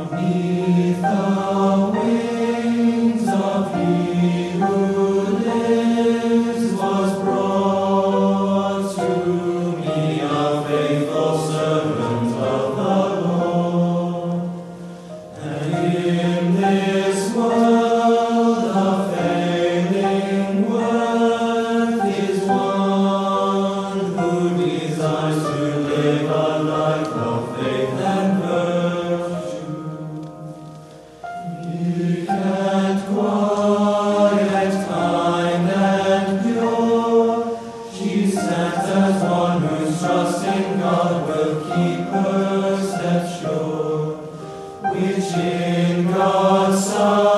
'Neath the wings of He who lives was brought to me, a faithful servant of the Lord. And in this world a failing worth is one who desires to live a life of faith and virtue. Meek and quiet, kind and pure, she stands as one whose trust in God will keep her steps sure, which in God's sight